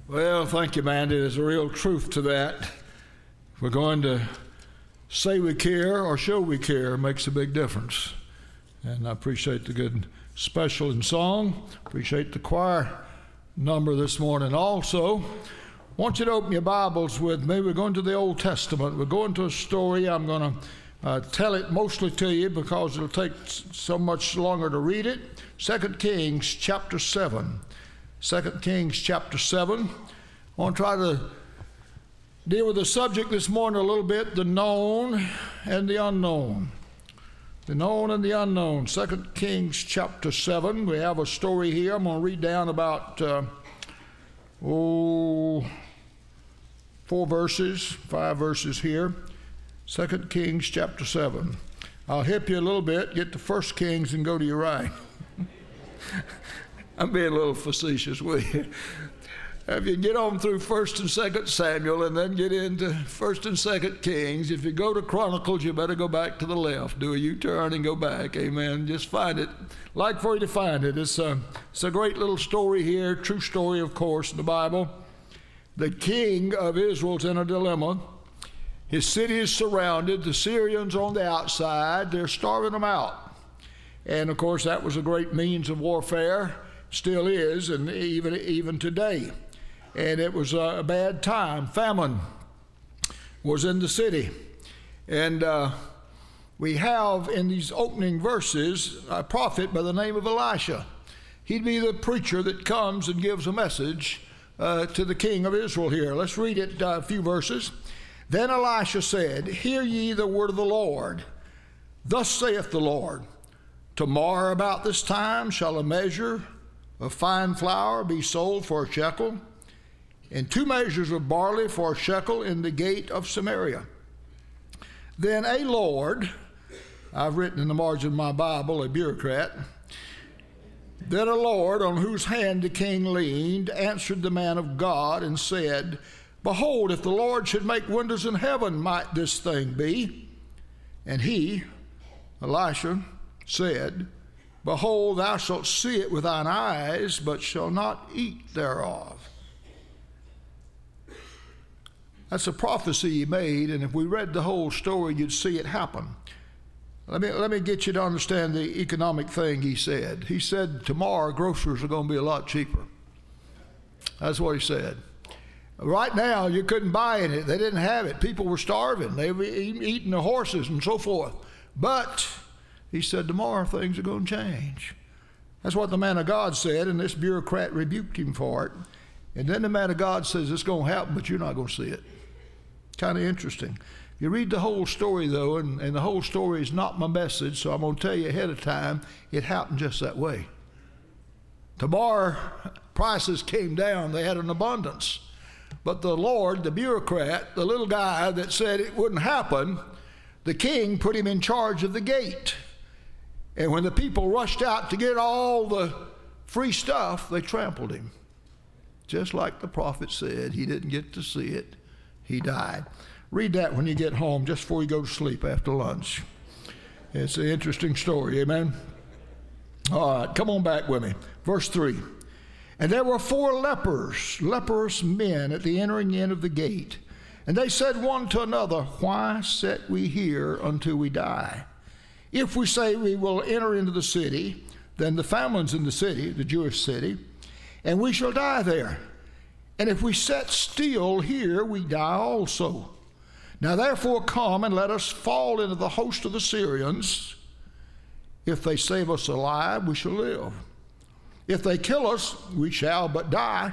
Well, thank you, Mandy. There's a real truth to that. We're going to say we care or show we care makes a big difference. And I appreciate the good special in song. Appreciate the choir number this morning also. I want you to open your Bibles with me. We're going to the Old Testament. We're going to a story. I'm going to tell it mostly to you because it'll take so much longer to read it. 2 Kings chapter 7. 2 Kings chapter 7. I want to try to deal with the subject this morning a little bit, the known and the unknown. The known and the unknown. 2 Kings chapter 7. We have a story here. I'm going to read down about 5 verses here. 2 Kings chapter 7. I'll help you a little bit. Get to 1 Kings and go to your right. I'm being a little facetious with you. If you get on through 1st and 2nd Samuel and then get into 1st and 2nd Kings, if you go to Chronicles, you better go back to the left. Do a U-turn and go back. Amen. Just find it. Like for you to find it. It's a great little story here. True story, of course, in the Bible. The king of Israel's in a dilemma. His city is surrounded. The Syrians on the outside. They're starving them out. And, of course, that was a great means of warfare. Still is, and even today. And it was a bad time. Famine was in the city. And we have in these opening verses a prophet by the name of Elisha. He'd be the preacher that comes and gives a message to the king of Israel here. Let's read it, a few verses. Then Elisha said, "Hear ye the word of the Lord. Thus saith the Lord, tomorrow about this time shall a measure of fine flour be sold for a shekel, and 2 measures of barley for a shekel in the gate of Samaria. Then a Lord," I've written in the margin of my Bible, a bureaucrat, "then a Lord on whose hand the king leaned answered the man of God and said, Behold, if the Lord should make windows in heaven, might this thing be? And he," Elisha, "said, Behold, thou shalt see it with thine eyes, but shalt not eat thereof." That's a prophecy he made, and if we read the whole story, you'd see it happen. Let me get you to understand the economic thing he said. He said, tomorrow groceries are going to be a lot cheaper. That's what he said. Right now, you couldn't buy any. They didn't have it. People were starving. They were eating the horses and so forth. But he said, tomorrow things are going to change. That's what the man of God said, and this bureaucrat rebuked him for it. And then the man of God says, it's going to happen, but you're not going to see it. Kind of interesting. You read the whole story, though, and the whole story is not my message, so I'm going to tell you ahead of time, it happened just that way. Tomorrow, prices came down. They had an abundance. But the Lord, the bureaucrat, the little guy that said it wouldn't happen, the king put him in charge of the gate. And when the people rushed out to get all the free stuff, they trampled him. Just like the prophet said, he didn't get to see it. He died. Read that when you get home, just before you go to sleep after lunch. It's an interesting story, amen? All right, come on back with me. Verse 3. And there were 4 leprous men at the entering in of the gate. And they said one to another, Why sit we here until we die? If we say we will enter into the city, then the famine's in the city, the Jewish city, and we shall die there. And if we sit still here, we die also. Now therefore come and let us fall into the host of the Syrians. If they save us alive, we shall live. If they kill us, we shall but die.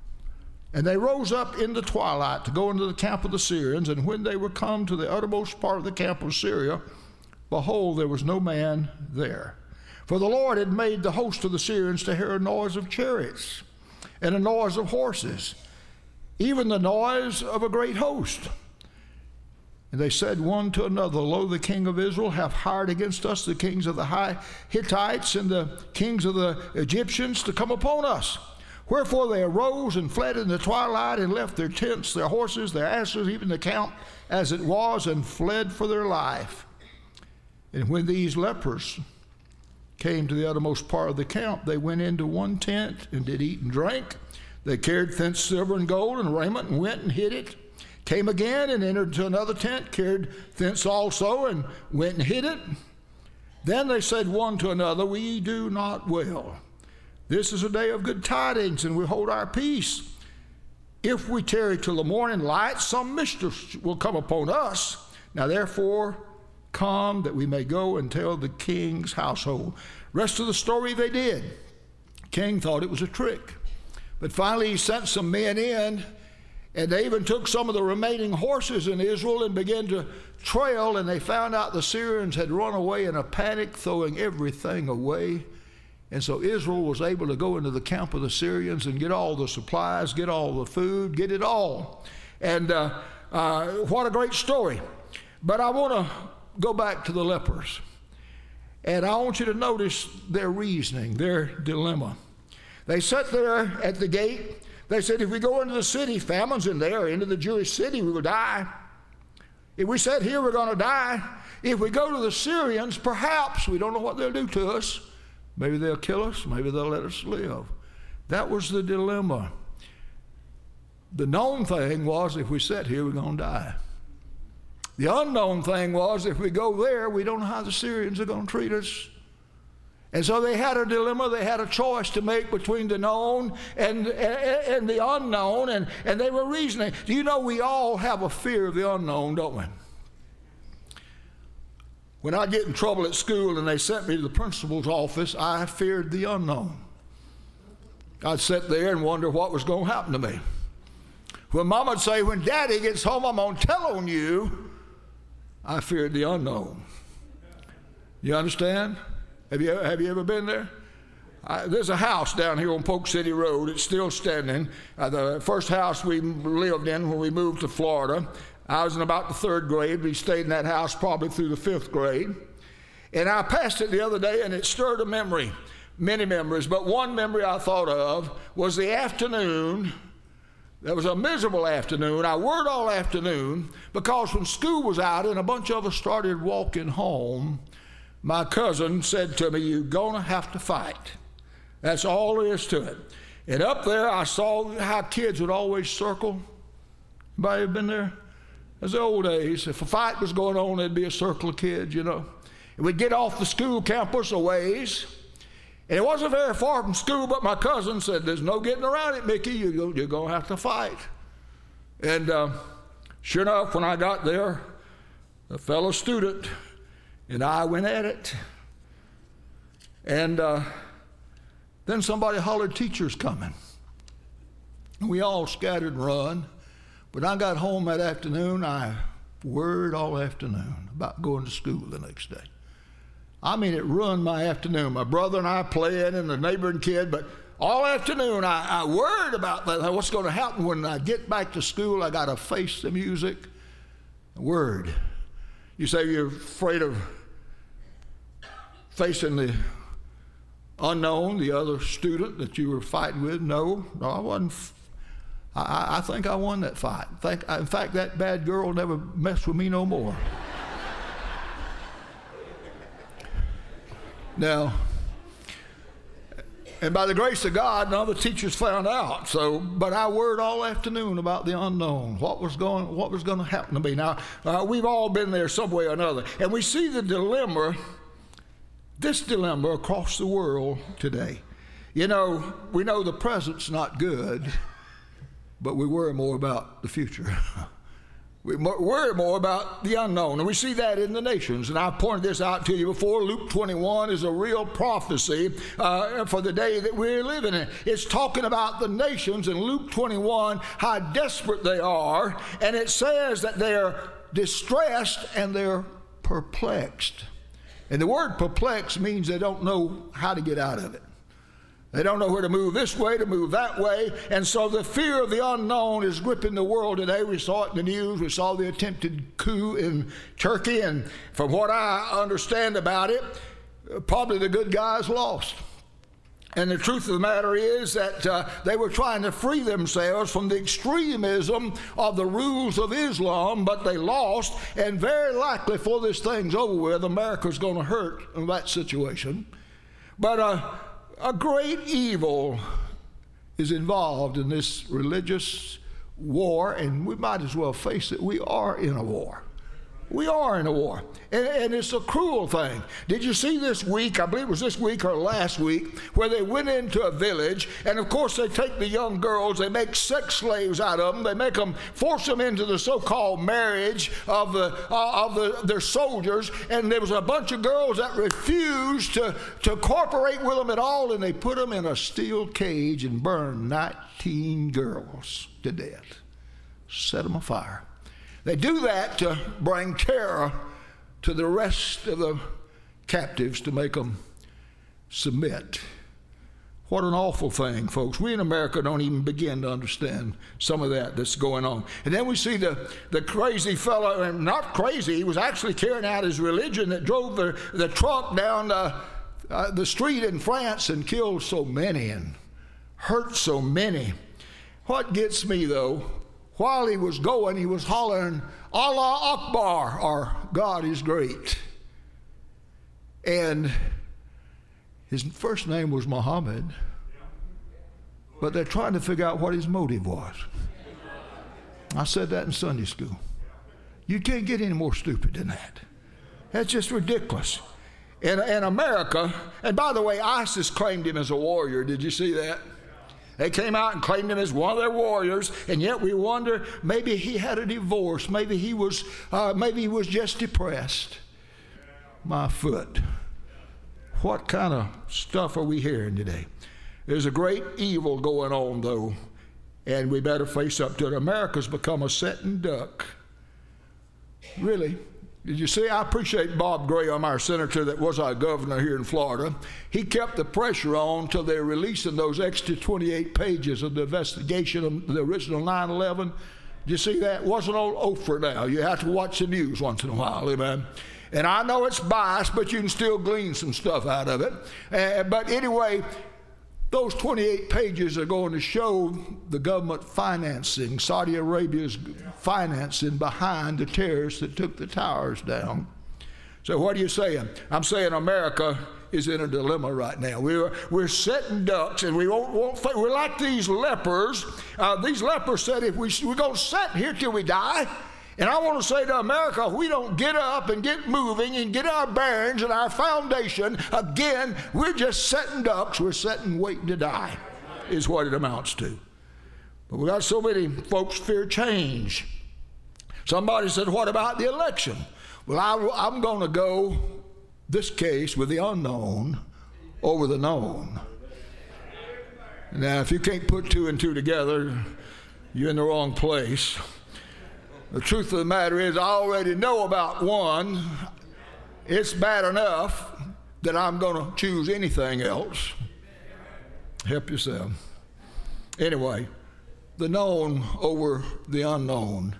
And they rose up in the twilight to go into the camp of the Syrians, and when they were come to the uttermost part of the camp of Syria, behold, there was no man there. For the Lord had made the host of the Syrians to hear a noise of chariots and a noise of horses, even the noise of a great host. And they said one to another, Lo, the king of Israel hath hired against us the kings of the Hittites and the kings of the Egyptians to come upon us. Wherefore they arose and fled in the twilight and left their tents, their horses, their asses, even the camp as it was, and fled for their life. And when these lepers came to the uttermost part of the camp, they went into one tent and did eat and drink. They carried thence silver and gold and raiment, and went and hid it. Came again and entered into another tent, carried thence also, and went and hid it. Then they said one to another, we do not well. This is a day of good tidings, and we hold our peace. If we tarry till the morning light, some mischief will come upon us. Now therefore, come that we may go and tell the king's household. Rest of the story they did. King thought it was a trick. But finally he sent some men in, and they even took some of the remaining horses in Israel and began to trail, and they found out the Syrians had run away in a panic, throwing everything away. And so Israel was able to go into the camp of the Syrians and get all the supplies, get all the food, get it all. And what a great story. But I want to go back to the lepers. And I want you to notice their reasoning, their dilemma. They sat there at the gate. They said, if we go into the city, famine's in there, into the Jewish city, we will die. If we sit here, we're going to die. If we go to the Syrians, perhaps, we don't know what they'll do to us. Maybe they'll kill us, maybe they'll let us live. That was the dilemma. The known thing was, if we sit here, we're going to die. The unknown thing was, if we go there, we don't know how the Syrians are going to treat us. And so they had a dilemma. They had a choice to make between the known and the unknown, and they were reasoning. Do you know we all have a fear of the unknown, don't we? When I get in trouble at school and they sent me to the principal's office, I feared the unknown. I'd sit there and wonder what was going to happen to me. When Mom would say, when Daddy gets home, I'm going to tell on you, I feared the unknown. You understand? Have you ever been there? There's a house down here on Polk City Road. It's still standing. The first house we lived in when we moved to Florida. I was in about the 3rd grade. We stayed in that house probably through the 5th grade. And I passed it the other day, and it stirred a memory, many memories. But one memory I thought of was the afternoon. There was a miserable afternoon. I worried all afternoon because when school was out and a bunch of us started walking home, my cousin said to me, you're going to have to fight. That's all there is to it. And up there, I saw how kids would always circle. Anybody ever been there? As the old days, if a fight was going on, there'd be a circle of kids, you know. And we'd get off the school campus a ways, and it wasn't very far from school, but my cousin said, there's no getting around it, Mickey. You're going to have to fight. And sure enough, when I got there, a fellow student and I went at it. And then somebody hollered, teacher's coming. And we all scattered and run. When I got home that afternoon, I worried all afternoon about going to school the next day. I mean, it ruined my afternoon. My brother and I playing and the neighboring kid, but all afternoon I worried about that. What's going to happen when I get back to school? I got to face the music. Word. You say you're afraid of facing the unknown, the other student that you were fighting with? No, I wasn't. I think I won that fight. In fact, that bad girl never messed with me no more. Now, and by the grace of God, none of the teachers found out. But I worried all afternoon about the unknown. What was going to happen to me? Now, we've all been there some way or another, and we see the dilemma. This dilemma across the world today. You know, we know the present's not good, but we worry more about the future. We worry more about the unknown, and we see that in the nations. And I pointed this out to you before. Luke 21 is a real prophecy for the day that we're living in. It's talking about the nations in Luke 21, how desperate they are, and it says that they're distressed and they're perplexed. And the word perplexed means they don't know how to get out of it. They don't know where to move this way, to move that way. And so the fear of the unknown is gripping the world today. We saw it in the news. We saw the attempted coup in Turkey. And from what I understand about it, probably the good guys lost. And the truth of the matter is that they were trying to free themselves from the extremism of the rules of Islam, but they lost. And very likely, before this thing's over with, America's going to hurt in that situation. But a great evil is involved in this religious war, and we might as well face it. We are in a war. We are in a war, and it's a cruel thing. Did you see this week, I believe it was this week or last week, where they went into a village, and of course they take the young girls, they make sex slaves out of them, they make them, force them into the so-called marriage of their soldiers, and there was a bunch of girls that refused to cooperate with them at all, and they put them in a steel cage and burned 19 girls to death, set them afire. They do that to bring terror to the rest of the captives, to make them submit. What an awful thing, folks. We in America don't even begin to understand some of that's going on. And then we see the crazy fellow, and not crazy, he was actually carrying out his religion, that drove the truck down the street in France and killed so many and hurt so many. What gets me, though, while he was going, he was hollering, Allah Akbar, or God is great. And his first name was Muhammad, but they're trying to figure out what his motive was. I said that in Sunday school. You can't get any more stupid than that. That's just ridiculous. In America, and by the way, ISIS claimed him as a warrior. Did you see that? They came out and claimed him as one of their warriors, and yet we wonder, maybe he had a divorce, maybe he was just depressed. My foot. What kind of stuff are we hearing today? There's a great evil going on, though, and we better face up to it. America's become a sitting duck. Really. Did you see? I appreciate Bob Graham, our senator that was our governor here in Florida. He kept the pressure on until they're releasing those extra 28 pages of the investigation of the original 9/11. Did you see that? It wasn't all over now. You have to watch the news once in a while, amen. And I know it's biased, but you can still glean some stuff out of it. But anyway, those 28 pages are going to show the government financing, Saudi Arabia's financing behind the terrorists that took the towers down. So what are you saying? I'm saying America is in a dilemma right now. We're sitting ducks, and we won't we're like these lepers. These lepers said, if we're going to sit here till we die. And I want to say to America, if we don't get up and get moving and get our bearings and our foundation, again, we're just sitting ducks. We're sitting waiting to die, is what it amounts to. But we got so many folks fear change. Somebody said, what about the election? Well, I'm going to go this case with the unknown over the known. Now, if you can't put two and two together, you're in the wrong place. The truth of the matter is, I already know about one. It's bad enough that I'm going to choose anything else. Help yourself. Anyway, the known over the unknown.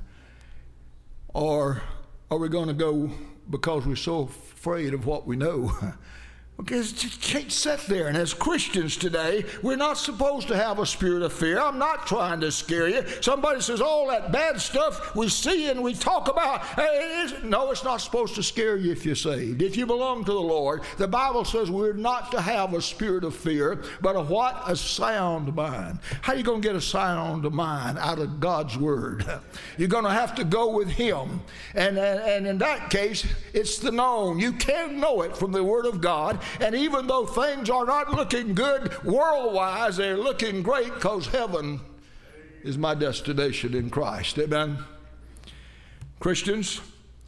Or are we going to go because we're so afraid of what we know? Because you can't sit there. And as Christians today, we're not supposed to have a spirit of fear. I'm not trying to scare you. Somebody says, all that bad stuff we see and we talk about. No, it's not supposed to scare you if you're saved. If you belong to the Lord, the Bible says we're not to have a spirit of fear, but a what? A sound mind. How are you going to get a sound mind out of God's Word? You're going to have to go with Him. And in that case, it's the known. You can know it from the Word of God. And even though things are not looking good world-wise, they're looking great because heaven is my destination in Christ. Amen? Christians,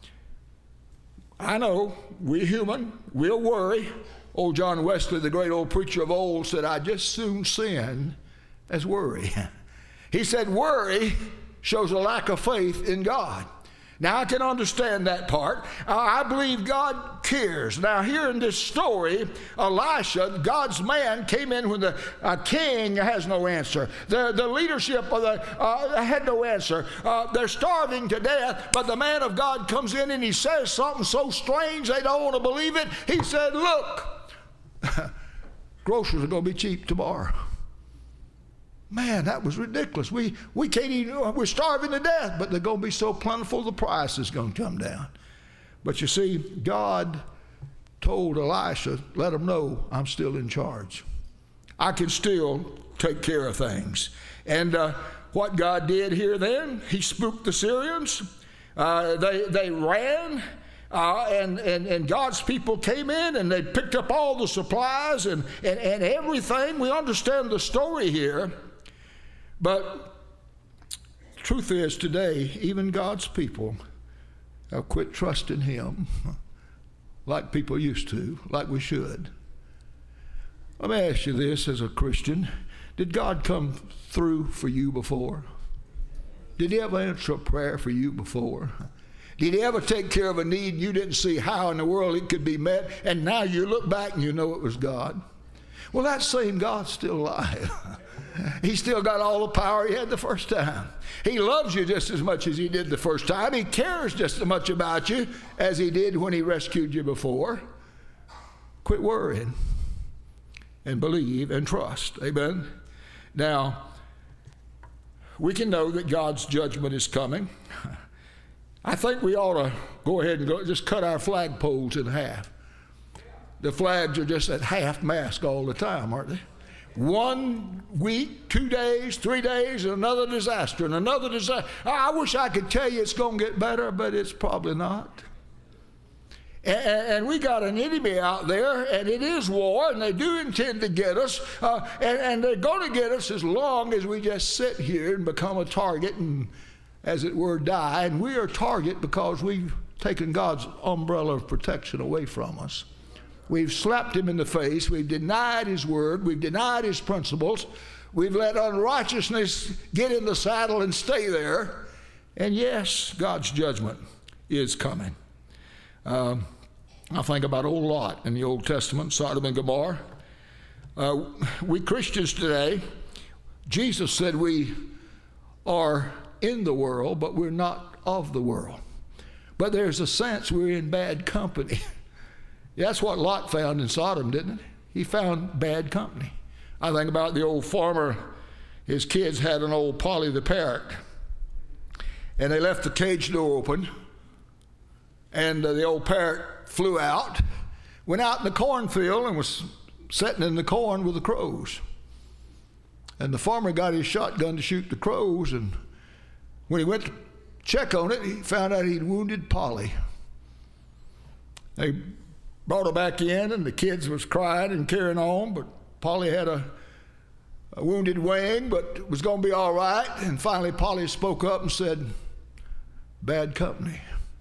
I know we're human. We'll worry. Old John Wesley, the great old preacher of old, said, I just soon sin as worry. He said, worry shows a lack of faith in God. Now, I can understand that part. I believe God cares. Now, here in this story, Elisha, God's man, came in when the king has no answer. The leadership of had no answer. They're starving to death, but the man of God comes in and he says something so strange they don't want to believe it. He said, look, groceries are going to be cheap tomorrow. Man, that was ridiculous. We can't even, we're starving to death, but they're going to be so plentiful, the price is going to come down. But you see, God told Elisha, let him know I'm still in charge. I can still take care of things. And what God did here then, he spooked the Syrians. They ran. And God's people came in and they picked up all the supplies and everything. We understand the story here. But the truth is today, even God's people have quit trusting him like people used to, like we should. Let me ask you this as a Christian. Did God come through for you before? Did he ever answer a prayer for you before? Did he ever take care of a need you didn't see how in the world it could be met, and now you look back and you know it was God? Well, that same God's still alive. He's still got all the power he had the first time. He loves you just as much as he did the first time. He cares just as much about you as he did when he rescued you before. Quit worrying and believe and trust. Amen? Now, we can know that God's judgment is coming. I think we ought to go ahead and just cut our flagpoles in half. The flags are just at half mast all the time, aren't they? 1 week, 2 days, 3 days, and another disaster, and another disaster. I wish I could tell you it's going to get better, but it's probably not. And we got an enemy out there, and it is war, and they do intend to get us, and they're going to get us as long as we just sit here and become a target and, as it were, die. And we are a target because we've taken God's umbrella of protection away from us. We've slapped him in the face. We've denied his word. We've denied his principles. We've let unrighteousness get in the saddle and stay there. And yes, God's judgment is coming. I think about old Lot in the Old Testament, Sodom and Gomorrah. We Christians today, Jesus said we are in the world, but we're not of the world. But there's a sense we're in bad company. That's what Lot found in Sodom, didn't it? He found bad company. I think about the old farmer. His kids had an old Polly the parrot, and they left the cage door open, and the old parrot flew out, went out in the cornfield, and was sitting in the corn with the crows. And the farmer got his shotgun to shoot the crows, and when he went to check on it, he found out he'd wounded Polly. They brought her back in, and the kids was crying and carrying on, but Polly had a wounded wing, but it was going to be all right. And finally, Polly spoke up and said, "Bad company.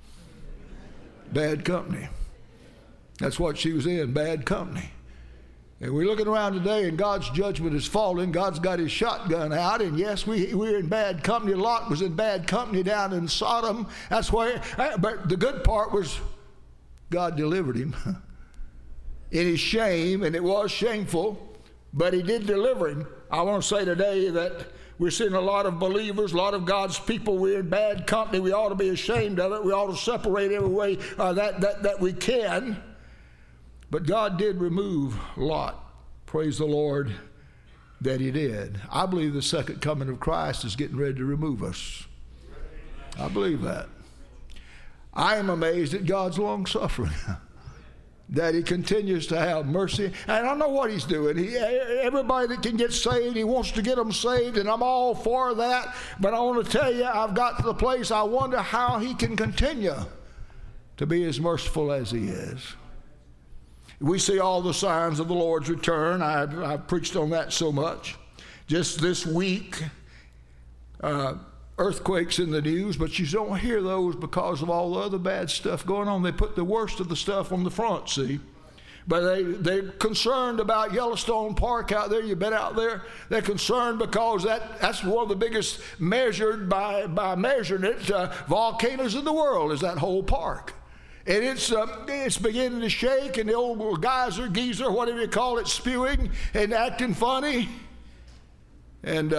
Bad company." That's what she was in, bad company. And we're looking around today, and God's judgment is falling. God's got his shotgun out, and yes, we're in bad company. Lot was in bad company down in Sodom. That's where, but the good part was God delivered him in his shame, and it was shameful, but he did deliver him. I want to say today that we're seeing a lot of believers, a lot of God's people. We're in bad company. We ought to be ashamed of it. We ought to separate every way that we can. But God did remove Lot. Praise the Lord that he did. I believe the second coming of Christ is getting ready to remove us. I believe that. I am amazed at God's long suffering, that he continues to have mercy. And I don't know what he's doing. Everybody that can get saved, he wants to get them saved, and I'm all for that. But I want to tell you, I've got to the place I wonder how he can continue to be as merciful as he is. We see all the signs of the Lord's return. I've preached on that so much. Just this week, earthquakes in the news, but you don't hear those because of all the other bad stuff going on. They put the worst of the stuff on the front, see. But they're concerned about Yellowstone Park out there. You've been out there. They're concerned because that's one of the biggest measured by measuring it volcanoes in the world, is that whole park. And it's beginning to shake, and the old geyser, whatever you call it, spewing and acting funny. And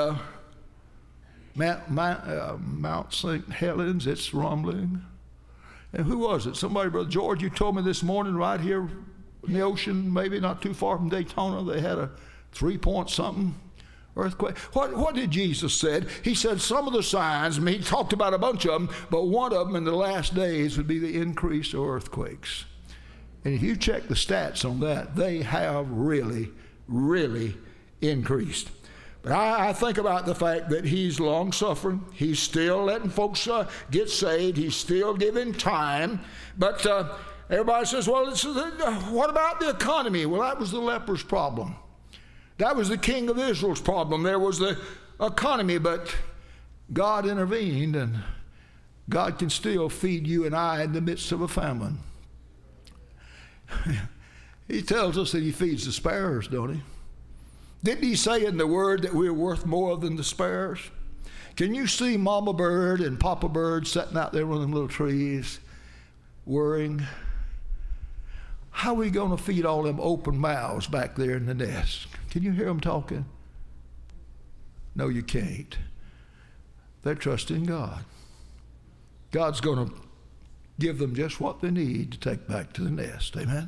Mount St. Helens, it's rumbling. And who was it? Somebody, Brother George, you told me this morning right here in the ocean, maybe not too far from Daytona, they had a 3-point something earthquake. What did Jesus said? He said some of the signs, he talked about a bunch of them, but one of them in the last days would be the increase of earthquakes. And if you check the stats on that, they have really, really increased. But I think about the fact that he's long-suffering. He's still letting folks get saved. He's still giving time. But everybody says, well, what about the economy? Well, that was the leper's problem. That was the king of Israel's problem. There was the economy, but God intervened, and God can still feed you and I in the midst of a famine. He tells us that he feeds the sparrows, don't he? Didn't he say in the Word that we're worth more than the sparrows? Can you see Mama Bird and Papa Bird sitting out there on them little trees, worrying? How are we going to feed all them open mouths back there in the nest? Can you hear them talking? No, you can't. They're trusting God. God's going to give them just what they need to take back to the nest. Amen?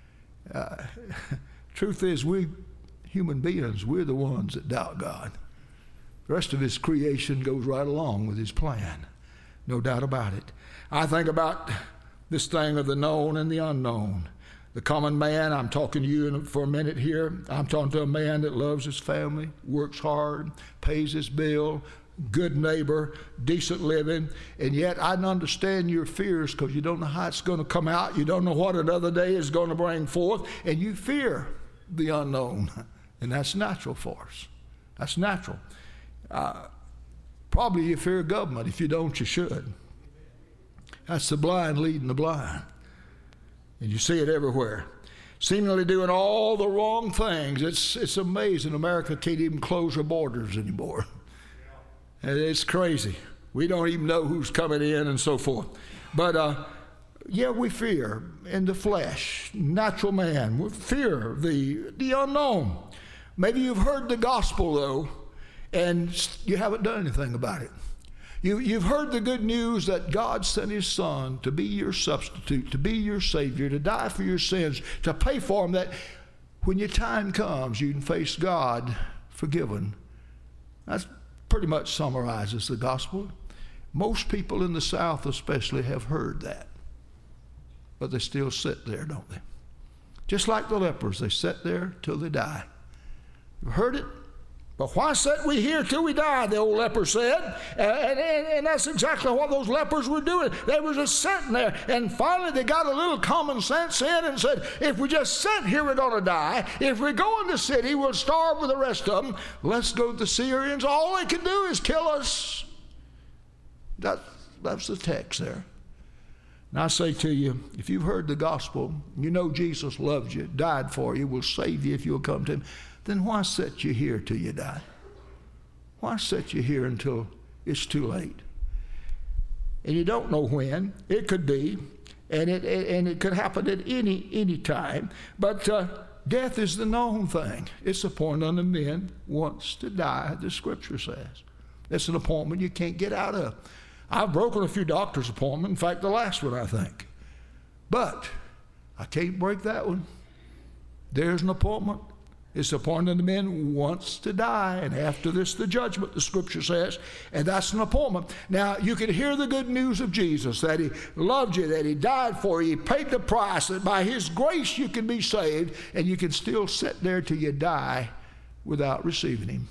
Truth is, we human beings, we're the ones that doubt God. The rest of his creation goes right along with his plan. No doubt about it. I think about this thing of the known and the unknown. The common man, I'm talking to you for a minute here. I'm talking to a man that loves his family, works hard, pays his bill, good neighbor, decent living, and yet I understand your fears because you don't know how it's going to come out. You don't know what another day is going to bring forth, and you fear the unknown, and that's natural for us. That's natural. Probably you fear government. If you don't, you should. That's the blind leading the blind. And you see it everywhere. Seemingly doing all the wrong things. It's amazing. America can't even close her borders anymore. And it's crazy. We don't even know who's coming in and so forth. But yeah, we fear in the flesh, natural man. We fear the unknown. Maybe you've heard the gospel, though, and you haven't done anything about it. You've heard the good news that God sent his son to be your substitute, to be your savior, to die for your sins, to pay for them, that when your time comes, you can face God forgiven. That pretty much summarizes the gospel. Most people in the South especially have heard that, but they still sit there, don't they? Just like the lepers, they sit there till they die. You've heard it? But why sit we here till we die, the old leper said. And that's exactly what those lepers were doing. They were just sitting there. And finally they got a little common sense in and said, if we just sit here, we're going to die. If we go in the city, we'll starve with the rest of them. Let's go to the Syrians. All they can do is kill us. That's the text there. And I say to you, if you've heard the gospel, you know Jesus loves you, died for you, will save you if you'll come to him, then why set you here till you die? Why set you here until it's too late? And you don't know when. It could be, and it could happen at any time. But death is the known thing. It's appointed unto men once to die, the Scripture says. It's an appointment you can't get out of. I've broken a few doctor's appointments. In fact, the last one, I think. But I can't break that one. There's an appointment. It's appointed unto men once to die, and after this the judgment, the Scripture says, and that's an appointment. Now, you can hear the good news of Jesus, that he loved you, that he died for you, he paid the price, that by his grace you can be saved, and you can still sit there till you die without receiving him.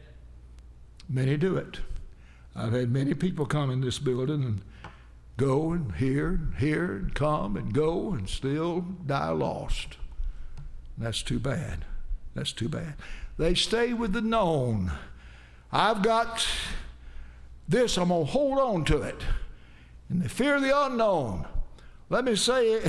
Many do it. I've had many people come in this building and go and hear, and come and go, and still die lost. And that's too bad. That's too bad. They stay with the known. I've got this, I'm going to hold on to it. And they fear the unknown. Let me say,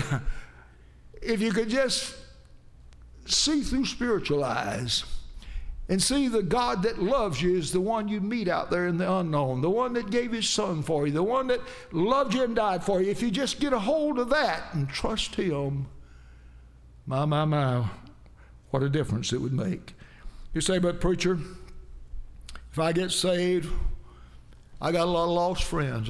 if you could just see through spiritual eyes and see the God that loves you is the one you meet out there in the unknown, the one that gave his son for you, the one that loved you and died for you. If you just get a hold of that and trust him, my, what a difference it would make. You say, but preacher, if I get saved, I got a lot of lost friends.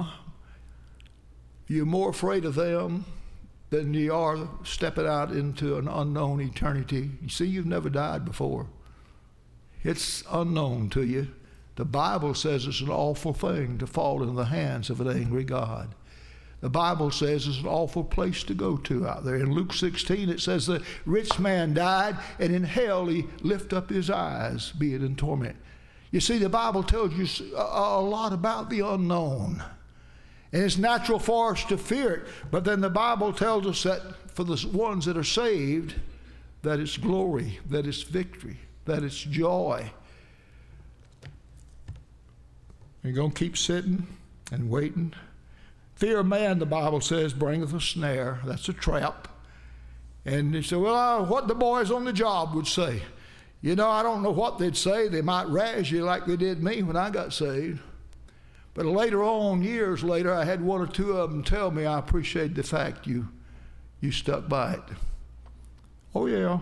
You're more afraid of them than you are stepping out into an unknown eternity. You see, you've never died before. It's unknown to you. The Bible says it's an awful thing to fall into the hands of an angry God. the Bible says is an awful place to go to out there. In Luke 16, it says the rich man died, and in hell he lifted up his eyes, being in torment. You see, the Bible tells you a lot about the unknown. And it's natural for us to fear it. But then the Bible tells us that for the ones that are saved, that it's glory, that it's victory, that it's joy. You're going to keep sitting and waiting. Fear of man, the Bible says, bringeth a snare. That's a trap. And you say, well, what the boys on the job would say. You know, I don't know what they'd say. They might razz you like they did me when I got saved. But later on, years later, I had one or two of them tell me, I appreciate the fact you stuck by it. Oh, yeah.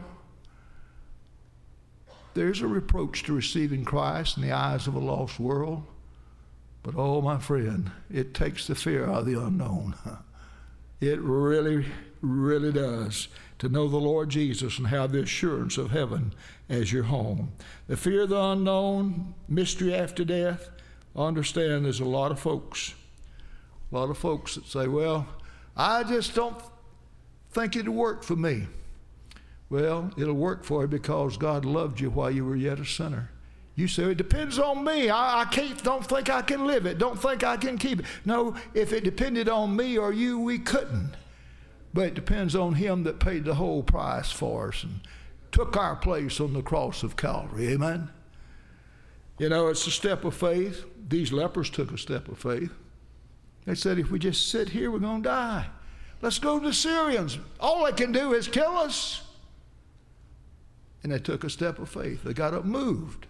There's a reproach to receiving Christ in the eyes of a lost world. But, oh, my friend, it takes the fear out of the unknown. It really, really does, to know the Lord Jesus and have the assurance of heaven as your home. The fear of the unknown, mystery after death, I understand there's a lot of folks that say, well, I just don't think it'll work for me. Well, it'll work for you because God loved you while you were yet a sinner. You say, it depends on me. I don't think I can live it. Don't think I can keep it. No, if it depended on me or you, we couldn't. But it depends on him that paid the whole price for us and took our place on the cross of Calvary. Amen? You know, it's a step of faith. These lepers took a step of faith. They said, if we just sit here, we're going to die. Let's go to the Syrians. All they can do is kill us. And they took a step of faith. They got up, moved.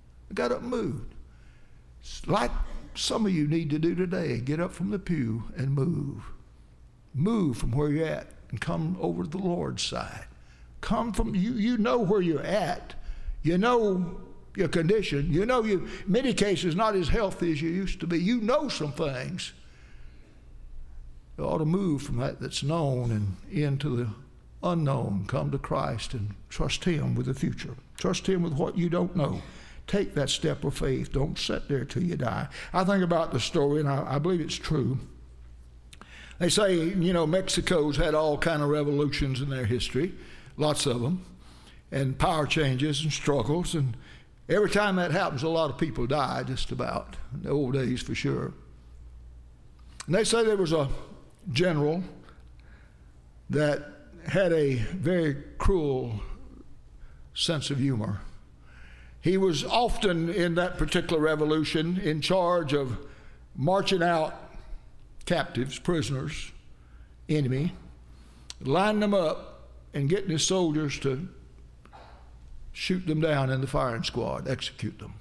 It's like some of you need to do today. Get up from the pew and move. Move from where you're at and come over to the Lord's side. Come from, you know where you're at. You know your condition. You know you, in many cases, not as healthy as you used to be. You know some things. You ought to move from that's known and into the unknown. Come to Christ and trust him with the future. Trust him with what you don't know. Take that step of faith. Don't sit there till you die. I think about the story, and I believe it's true. They say, you know, Mexico's had all kind of revolutions in their history, lots of them, and power changes and struggles. And every time that happens, a lot of people die, just about, in the old days for sure. And they say there was a general that had a very cruel sense of humor. He was often in that particular revolution in charge of marching out captives, prisoners, enemy, lining them up and getting his soldiers to shoot them down in the firing squad, execute them.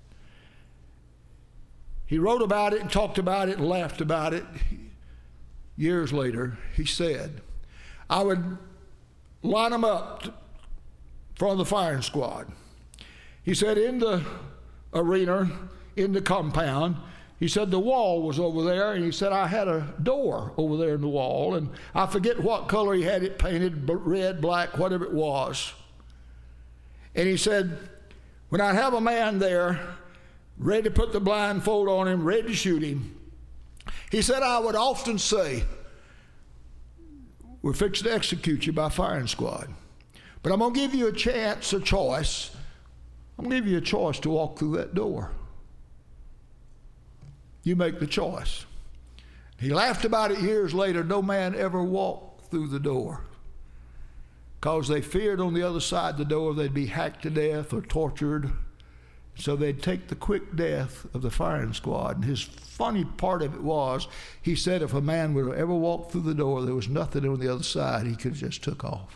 He wrote about it and talked about it and laughed about it. Years later, he said, I would line them up in front of the firing squad. He said, in the arena, in the compound, he said the wall was over there, and he said I had a door over there in the wall, and I forget what color he had it painted, red, black, whatever it was. And he said, when I have a man there, ready to put the blindfold on him, ready to shoot him, he said I would often say, we're fixing to execute you by firing squad, but I'm going to give you a chance, a choice. I'm going to give you a choice to walk through that door. You make the choice. He laughed about it years later. No man ever walked through the door because they feared on the other side of the door they'd be hacked to death or tortured. So they'd take the quick death of the firing squad. And his funny part of it was, he said if a man would have ever walked through the door, there was nothing on the other side, he could have just took off.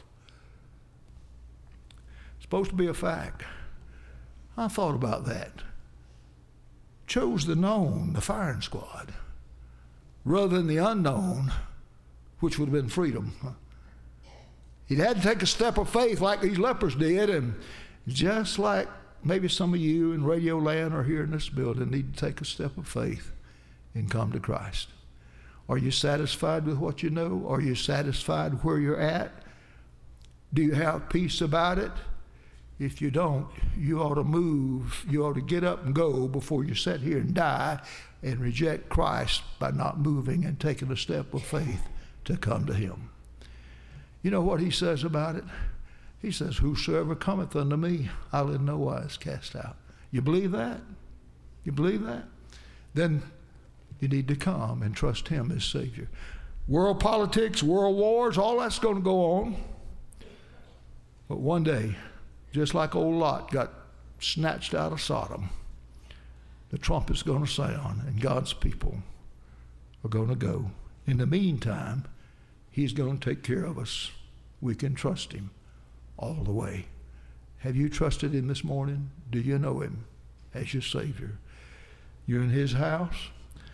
It's supposed to be a fact. I thought about that. Chose the known, the firing squad, rather than the unknown, which would have been freedom. He'd had to take a step of faith like these lepers did, and just like maybe some of you in Radio Land or here in this building need to take a step of faith and come to Christ. Are you satisfied with what you know? Are you satisfied where you're at? Do you have peace about it? If you don't, you ought to move. You ought to get up and go before you sit here and die and reject Christ by not moving and taking a step of faith to come to him. You know what he says about it? He says, whosoever cometh unto me, I'll in no wise cast out. You believe that? You believe that? Then you need to come and trust him as Savior. World politics, world wars, all that's going to go on. But one day, just like old Lot got snatched out of Sodom, the trumpet's going to sound and God's people are going to go. In the meantime, he's going to take care of us. We can trust him all the way. Have you trusted him this morning? Do you know him as your Savior? You're in his house.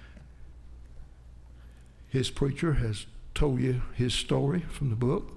His preacher has told you his story from the book.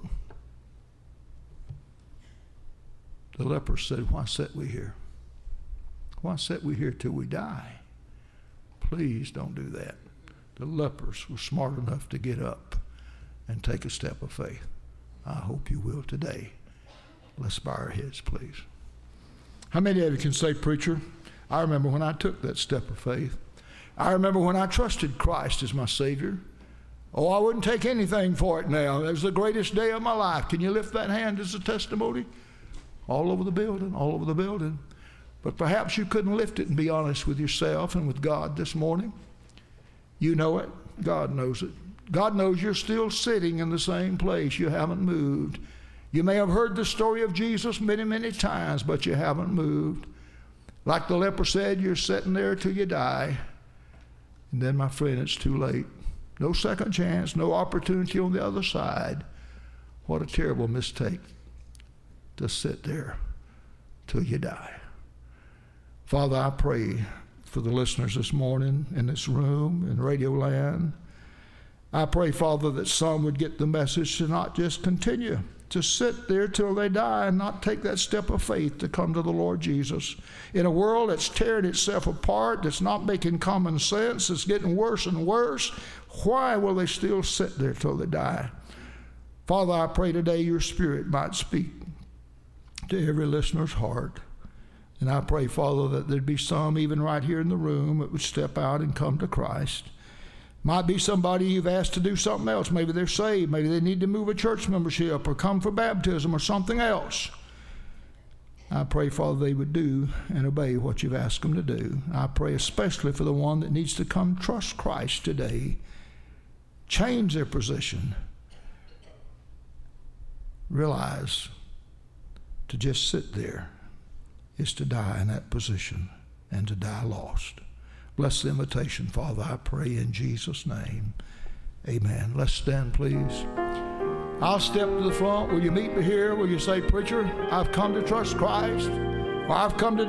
The leper said, why sit we here? Why sit we here till we die? Please don't do that. The lepers were smart enough to get up and take a step of faith. I hope you will today. Let's bow our heads, please. How many of you can say, preacher, I remember when I took that step of faith. I remember when I trusted Christ as my Savior. Oh, I wouldn't take anything for it now. It was the greatest day of my life. Can you lift that hand as a testimony? All over the building, all over the building. But perhaps you couldn't lift it and be honest with yourself and with God this morning. You know it. God knows it. God knows you're still sitting in the same place. You haven't moved. You may have heard the story of Jesus many, many times, but you haven't moved. Like the leper said, you're sitting there till you die. And then, my friend, it's too late. No second chance, no opportunity on the other side. What a terrible mistake to sit there till you die. Father, I pray for the listeners this morning in this room, in Radio Land. I pray, Father, that some would get the message to not just continue to sit there till they die and not take that step of faith to come to the Lord Jesus. In a world that's tearing itself apart, that's not making common sense, it's getting worse and worse, why will they still sit there till they die? Father, I pray today your Spirit might speak to every listener's heart. And I pray, Father, that there'd be some even right here in the room that would step out and come to Christ. Might be somebody you've asked to do something else. Maybe they're saved. Maybe they need to move a church membership or come for baptism or something else. I pray, Father, they would do and obey what you've asked them to do. I pray especially for the one that needs to come trust Christ today. Change their position. Realize to just sit there is to die in that position and to die lost. Bless the invitation, Father, I pray in Jesus' name. Amen. Let's stand, please. I'll step to the front. Will you meet me here? Will you say, preacher, I've come to trust Christ? Or I've come to